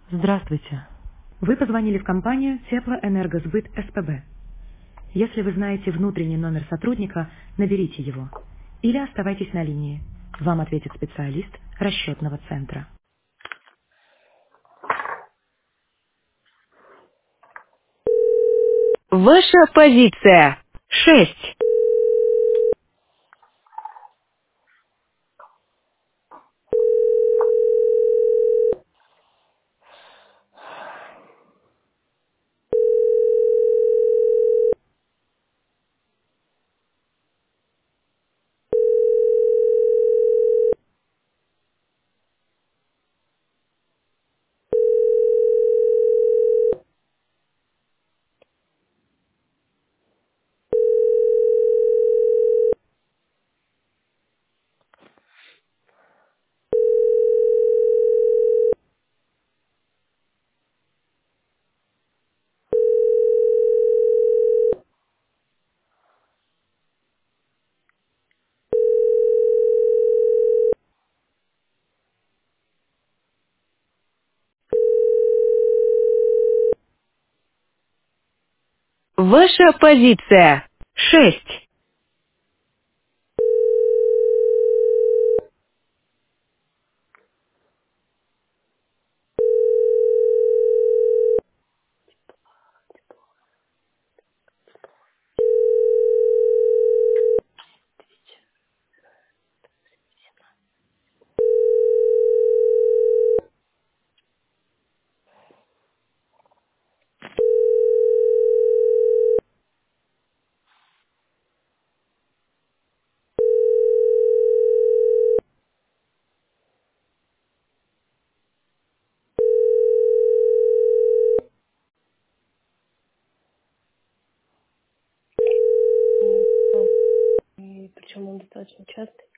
Здравствуйте. Вы позвонили в компанию Теплоэнергосбыт СПБ. Если вы знаете внутренний номер сотрудника, наберите его. Или оставайтесь на линии. Вам ответит специалист расчетного центра. Ваша позиция 6. Ваша позиция 6. И причем он достаточно частый.